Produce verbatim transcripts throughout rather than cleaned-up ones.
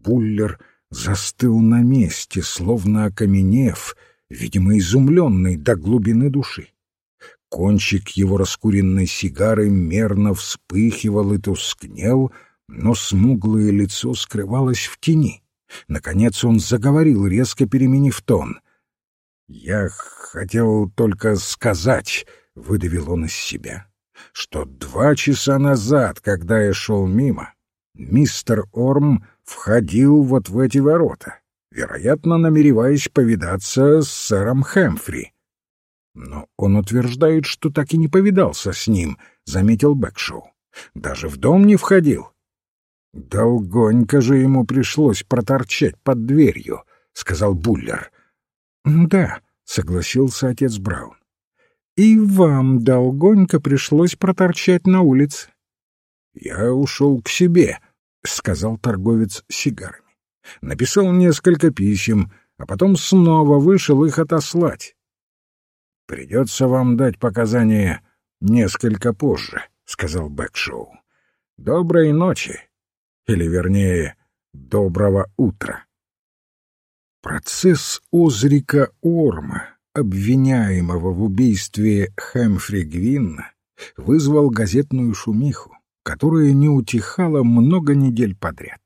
Буллер застыл на месте, словно окаменев, видимо, изумленный до глубины души. Кончик его раскуренной сигары мерно вспыхивал и тускнел, но смуглое лицо скрывалось в тени. Наконец он заговорил, резко переменив тон. «Я хотел только сказать», — выдавил он из себя, — «что два часа назад, когда я шел мимо, мистер Орм входил вот в эти ворота, вероятно, намереваясь повидаться с сэром Хэмфри». «Но он утверждает, что так и не повидался с ним», — заметил Бэкшоу. «Даже в дом не входил». «Долгонько же ему пришлось проторчать под дверью», — сказал Буллер. «Да», — согласился отец Браун. «И вам долгонько пришлось проторчать на улице». «Я ушел к себе», — сказал торговец сигарами. «Написал несколько писем, а потом снова вышел их отослать». «Придется вам дать показания несколько позже», — сказал Бэкшоу. «Доброй ночи, или, вернее, доброго утра». Процесс Озрика Орма, обвиняемого в убийстве Хэмфри Гвинна, вызвал газетную шумиху, которая не утихала много недель подряд.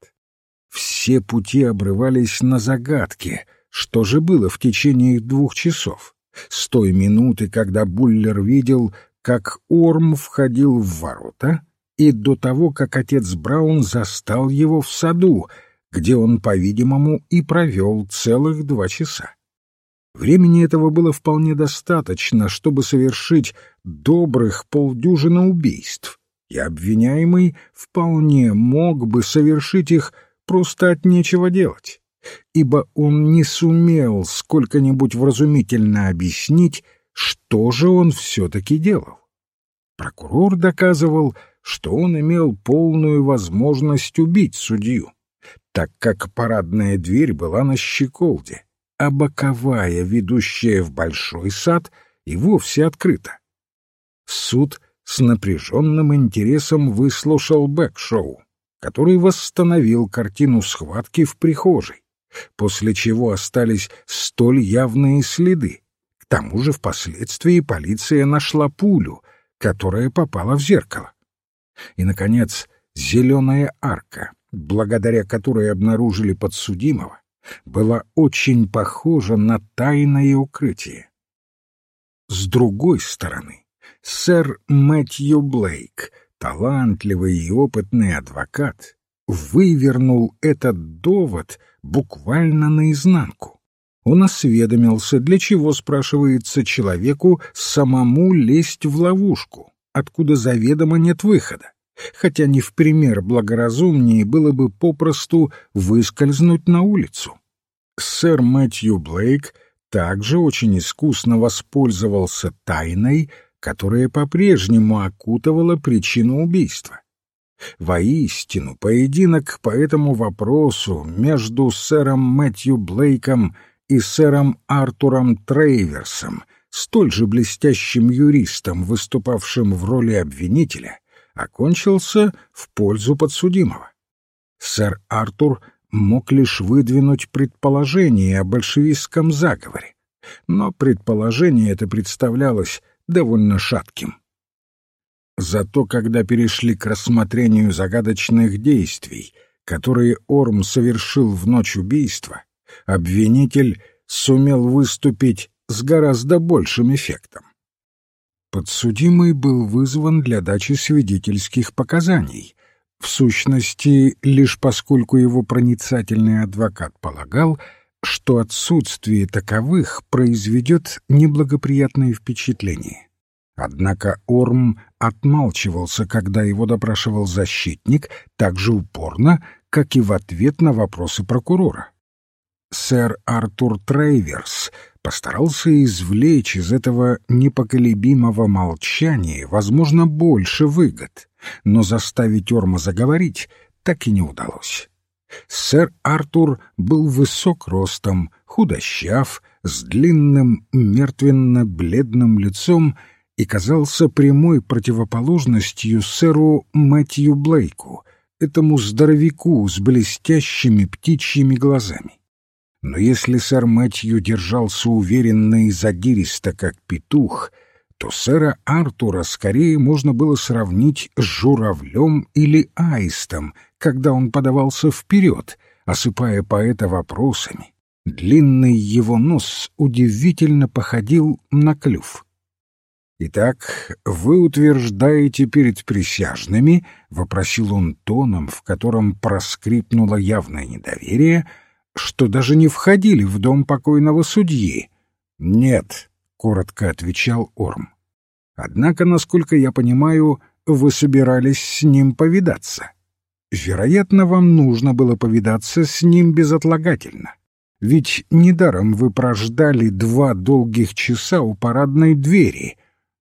Все пути обрывались на загадке, что же было в течение двух часов, с той минуты, когда Буллер видел, как Орм входил в ворота, и до того, как отец Браун застал его в саду, где он, по-видимому, и провел целых два часа. Времени этого было вполне достаточно, чтобы совершить добрых полдюжины убийств, и обвиняемый вполне мог бы совершить их просто от нечего делать, ибо он не сумел сколько-нибудь вразумительно объяснить, что же он все-таки делал. Прокурор доказывал, что он имел полную возможность убить судью, так как парадная дверь была на щеколде, а боковая, ведущая в большой сад, и вовсе открыта. Суд с напряженным интересом выслушал Бэкшоу, который восстановил картину схватки в прихожей, после чего остались столь явные следы. К тому же впоследствии полиция нашла пулю, которая попала в зеркало. И, наконец, зеленая арка, благодаря которой обнаружили подсудимого, была очень похожа на тайное укрытие. С другой стороны, сэр Мэтью Блейк, талантливый и опытный адвокат, вывернул этот довод буквально наизнанку. Он осведомился, для чего, спрашивается, человеку самому лезть в ловушку, откуда заведомо нет выхода, хотя не в пример благоразумнее было бы попросту выскользнуть на улицу. Сэр Мэтью Блейк также очень искусно воспользовался тайной, которая по-прежнему окутывала причину убийства. Воистину, поединок по этому вопросу между сэром Мэтью Блейком и сэром Артуром Трейверсом, столь же блестящим юристом, выступавшим в роли обвинителя, окончился в пользу подсудимого. Сэр Артур мог лишь выдвинуть предположение о большевистском заговоре, но предположение это представлялось довольно шатким. Зато когда перешли к рассмотрению загадочных действий, которые Орм совершил в ночь убийства, обвинитель сумел выступить с гораздо большим эффектом. Подсудимый был вызван для дачи свидетельских показаний, в сущности, лишь поскольку его проницательный адвокат полагал, что отсутствие таковых произведет неблагоприятное впечатление. Однако Орм отмалчивался, когда его допрашивал защитник, так же упорно, как и в ответ на вопросы прокурора. Сэр Артур Трейверс постарался извлечь из этого непоколебимого молчания, возможно, больше выгод, но заставить Орма заговорить так и не удалось. Сэр Артур был высок ростом, худощав, с длинным мертвенно-бледным лицом и казался прямой противоположностью сэру Мэтью Блейку, этому здоровяку с блестящими птичьими глазами. Но если сэр Мэтью держался уверенно и задиристо, как петух, то сэра Артура скорее можно было сравнить с журавлем или аистом, когда он подавался вперед, осыпая поэта вопросами. Длинный его нос удивительно походил на клюв. «Итак, вы утверждаете перед присяжными, — вопросил он тоном, в котором проскрипнуло явное недоверие, — что даже не входили в дом покойного судьи?» «Нет», — коротко отвечал Орм. «Однако, насколько я понимаю, вы собирались с ним повидаться. Вероятно, вам нужно было повидаться с ним безотлагательно. Ведь недаром вы прождали два долгих часа у парадной двери».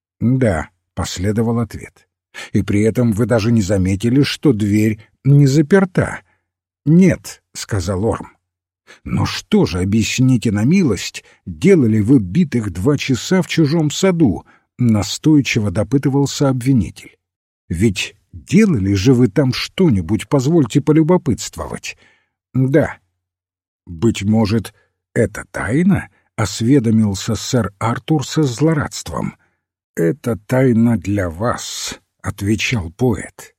«Да», — последовал ответ. «И при этом вы даже не заметили, что дверь не заперта». «Нет», — сказал Орм. «Но что же, объясните на милость, делали вы битых два часа в чужом саду?» — настойчиво допытывался обвинитель. «Ведь делали же вы там что-нибудь, позвольте полюбопытствовать». «Да». «Быть может, это тайна?» — осведомился сэр Артур со злорадством. «Это тайна для вас», — отвечал поэт.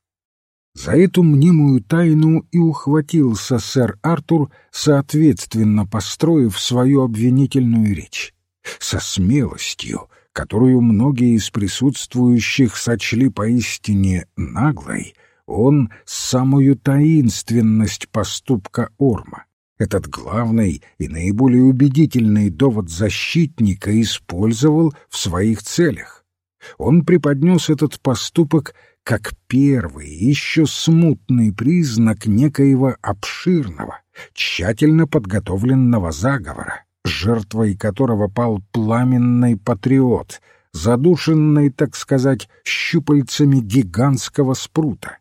За эту мнимую тайну и ухватился сэр Артур, соответственно построив свою обвинительную речь. Со смелостью, которую многие из присутствующих сочли поистине наглой, он самую таинственность поступка Орма, этот главный и наиболее убедительный довод защитника, использовал в своих целях. Он преподнес этот поступок как первый, еще смутный признак некоего обширного, тщательно подготовленного заговора, жертвой которого пал пламенный патриот, задушенный, так сказать, щупальцами гигантского спрута.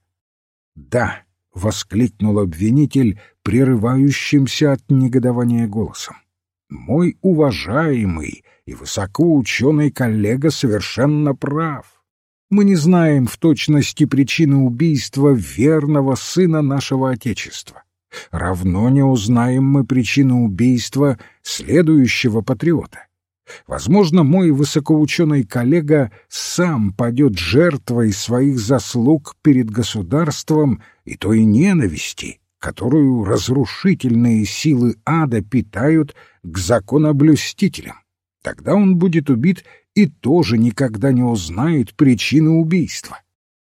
«Да», — воскликнул обвинитель прерывающимся от негодования голосом, «мой уважаемый и высокоученый коллега совершенно прав. Мы не знаем в точности причины убийства верного сына нашего Отечества. Равно не узнаем мы причину убийства следующего патриота. Возможно, мой высокоученый коллега сам падет жертвой своих заслуг перед государством и той ненависти, которую разрушительные силы ада питают к законоблюстителям. Тогда он будет убит и тоже никогда не узнает причины убийства.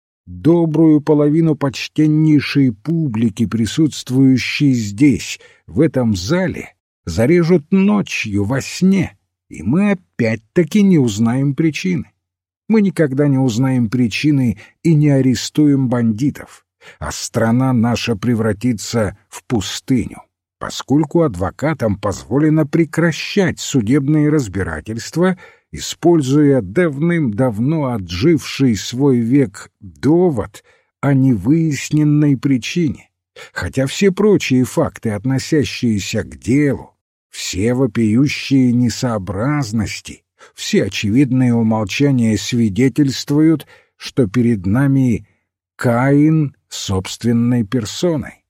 Добрую половину почтеннейшей публики, присутствующей здесь, в этом зале, зарежут ночью во сне, и мы опять-таки не узнаем причины. Мы никогда не узнаем причины и не арестуем бандитов, а страна наша превратится в пустыню, поскольку адвокатам позволено прекращать судебные разбирательства, используя давным-давно отживший свой век довод о невыясненной причине, хотя все прочие факты, относящиеся к делу, все вопиющие несообразности, все очевидные умолчания свидетельствуют, что перед нами Каин собственной персоной.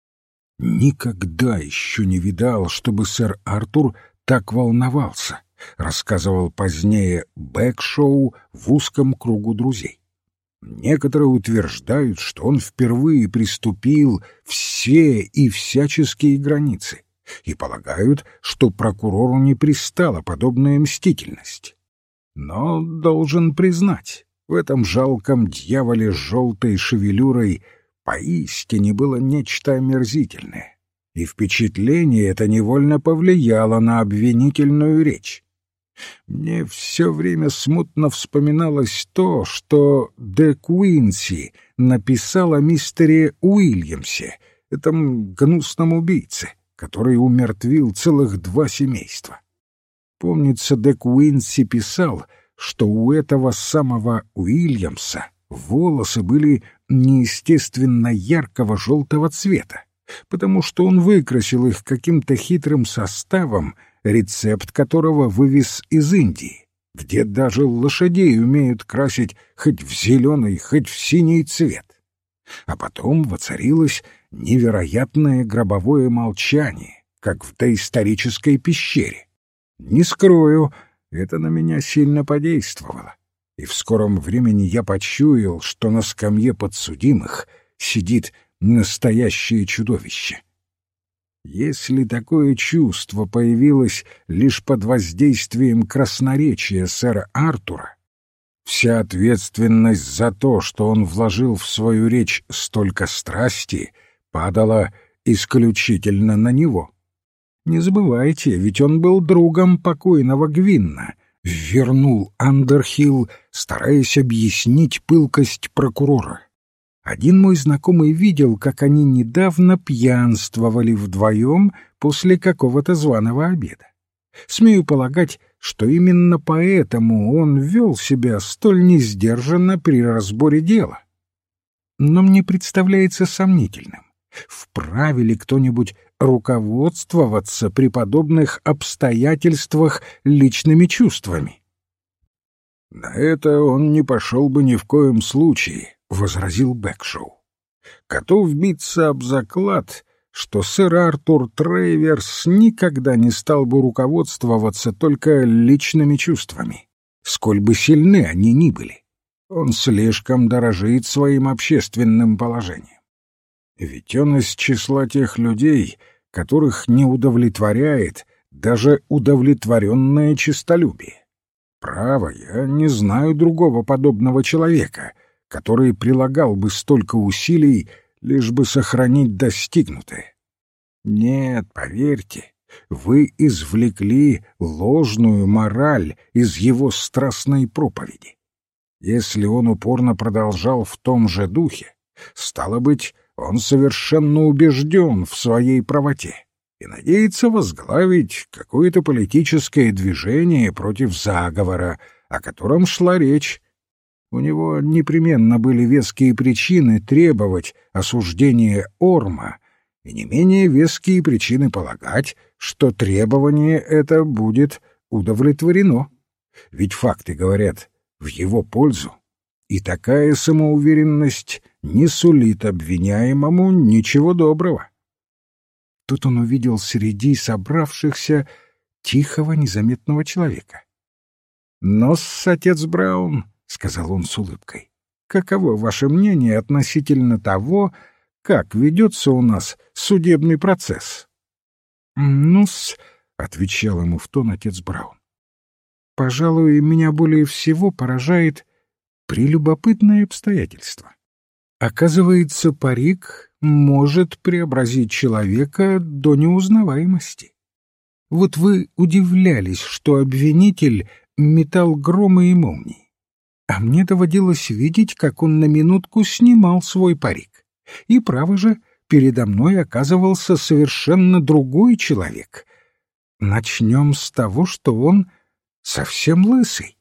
«Никогда еще не видал, чтобы сэр Артур так волновался», — рассказывал позднее Бэкшоу в узком кругу друзей. «Некоторые утверждают, что он впервые приступил все и всяческие границы, и полагают, что прокурору не пристала подобная мстительность. Но, должен признать, в этом жалком дьяволе с желтой шевелюрой поистине было нечто омерзительное, и впечатление это невольно повлияло на обвинительную речь. Мне все время смутно вспоминалось то, что де Куинси написал о мистере Уильямсе, этом гнусном убийце, который умертвил целых два семейства. Помнится, де Куинси писал, что у этого самого Уильямса волосы были неестественно яркого желтого цвета, потому что он выкрасил их каким-то хитрым составом, рецепт которого вывез из Индии, где даже лошадей умеют красить хоть в зеленый, хоть в синий цвет. А потом воцарилось невероятное гробовое молчание, как в доисторической пещере. Не скрою, это на меня сильно подействовало, и в скором времени я почуял, что на скамье подсудимых сидит настоящее чудовище. Если такое чувство появилось лишь под воздействием красноречия сэра Артура, вся ответственность за то, что он вложил в свою речь столько страсти, падала исключительно на него. Не забывайте, ведь он был другом покойного Гвинна, вернул Андерхилл, стараясь объяснить пылкость прокурора. Один мой знакомый видел, как они недавно пьянствовали вдвоем после какого-то званого обеда. Смею полагать, что именно поэтому он вел себя столь несдержанно при разборе дела. Но мне представляется сомнительным, вправе ли кто-нибудь руководствоваться при подобных обстоятельствах личными чувствами. «На это он не пошел бы ни в коем случае», — возразил Бэкшоу. «Готов биться об заклад, что сэр Артур Трейверс никогда не стал бы руководствоваться только личными чувствами, сколь бы сильны они ни были. Он слишком дорожит своим общественным положением. Ведь он из числа тех людей, которых не удовлетворяет даже удовлетворенное честолюбие. Право, я не знаю другого подобного человека, который прилагал бы столько усилий, лишь бы сохранить достигнутое. Нет, поверьте, вы извлекли ложную мораль из его страстной проповеди. Если он упорно продолжал в том же духе, стало быть, он совершенно убежден в своей правоте и надеется возглавить какое-то политическое движение против заговора, о котором шла речь. У него непременно были веские причины требовать осуждения Орма и не менее веские причины полагать, что требование это будет удовлетворено. Ведь факты говорят в его пользу, и такая самоуверенность не сулит обвиняемому ничего доброго. Тут он увидел среди собравшихся тихого, незаметного человека. «Но-с, отец Браун», — сказал он с улыбкой, — «каково ваше мнение относительно того, как ведется у нас судебный процесс?» «Ну-с», — отвечал ему в тон отец Браун, — «пожалуй, меня более всего поражает прелюбопытное обстоятельство. Оказывается, парик может преобразить человека до неузнаваемости. Вот вы удивлялись, что обвинитель метал громы и молнии, а мне доводилось видеть, как он на минутку снимал свой парик. И, право же, передо мной оказывался совершенно другой человек. Начнем с того, что он совсем лысый.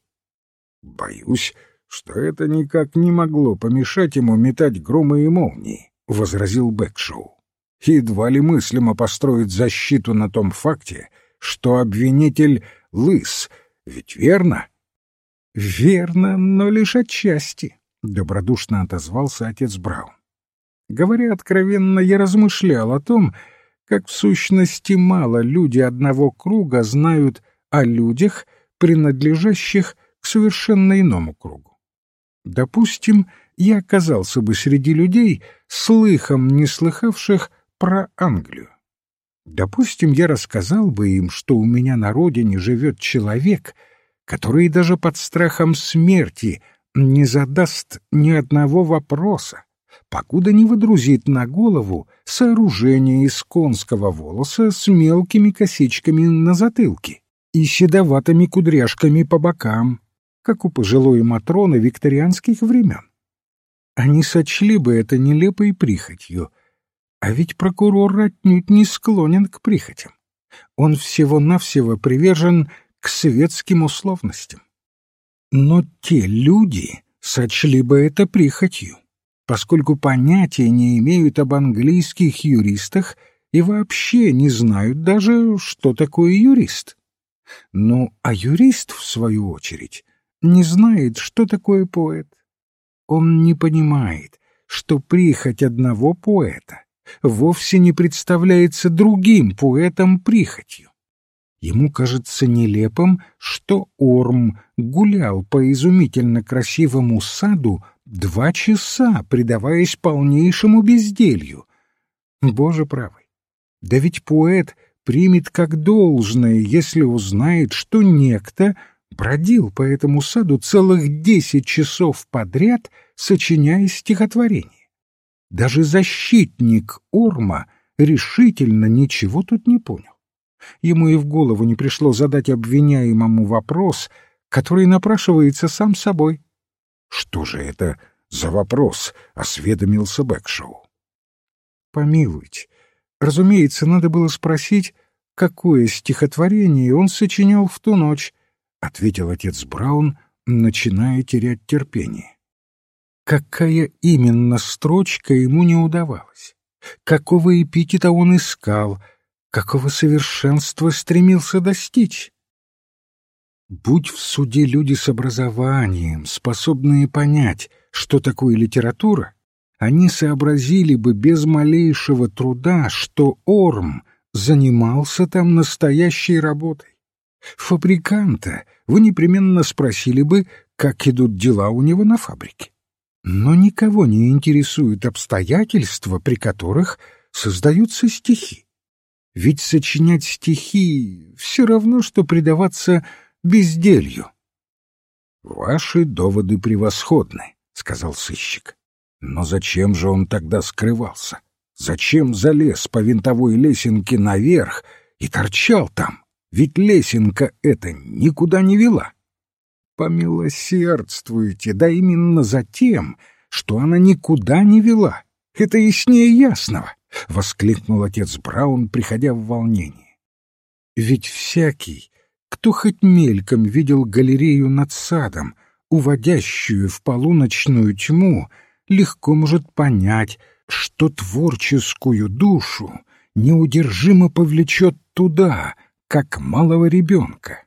Боюсь, что это никак не могло помешать ему метать громы и молнии, — возразил Бэкшоу. Едва ли мыслимо построить защиту на том факте, что обвинитель лыс, ведь верно? — Верно, но лишь отчасти, — добродушно отозвался отец Браун. Говоря откровенно, я размышлял о том, как в сущности мало люди одного круга знают о людях, принадлежащих к совершенно иному кругу. Допустим, я оказался бы среди людей, слыхом не слыхавших про Англию. Допустим, я рассказал бы им, что у меня на родине живет человек, который даже под страхом смерти не задаст ни одного вопроса, покуда не выдрузит на голову сооружение из конского волоса с мелкими косичками на затылке и седоватыми кудряшками по бокам, как у пожилой Матроны викторианских времен. Они сочли бы это нелепой прихотью, а ведь прокурор отнюдь не склонен к прихотям. Он всего-навсего привержен к светским условностям. Но те люди сочли бы это прихотью, поскольку понятия не имеют об английских юристах и вообще не знают даже, что такое юрист. Ну, а юрист, в свою очередь, не знает, что такое поэт. Он не понимает, что прихоть одного поэта вовсе не представляется другим поэтом прихотью. Ему кажется нелепым, что Орм гулял по изумительно красивому саду два часа, предаваясь полнейшему безделью. Боже правый, да ведь поэт примет как должное, если узнает, что некто бродил по этому саду целых десять часов подряд, сочиняя стихотворение. Даже защитник Орма решительно ничего тут не понял. Ему и в голову не пришло задать обвиняемому вопрос, который напрашивается сам собой. «Что же это за вопрос?» — осведомился Бэкшоу. «Помилуйте, разумеется, надо было спросить, какое стихотворение он сочинял в ту ночь», — ответил отец Браун, начиная терять терпение. Какая именно строчка ему не удавалась? Какого эпитета он искал? Какого совершенства стремился достичь? Будь в суде люди с образованием, способные понять, что такое литература, они сообразили бы без малейшего труда, что Орм занимался там настоящей работой. Фабриканта вы непременно спросили бы, как идут дела у него на фабрике. Но никого не интересуют обстоятельства, при которых создаются стихи. Ведь сочинять стихи все равно, что предаваться безделью. — Ваши доводы превосходны, — сказал сыщик. — Но зачем же он тогда скрывался? Зачем залез по винтовой лесенке наверх и торчал там? Ведь лесенка эта никуда не вела. Помилосердствуйте, да именно за тем, что она никуда не вела. Это яснее ясного, — воскликнул отец Браун, приходя в волнение. Ведь всякий, кто хоть мельком видел галерею над садом, уводящую в полуночную тьму, легко может понять, что творческую душу неудержимо повлечет туда, как малого ребенка.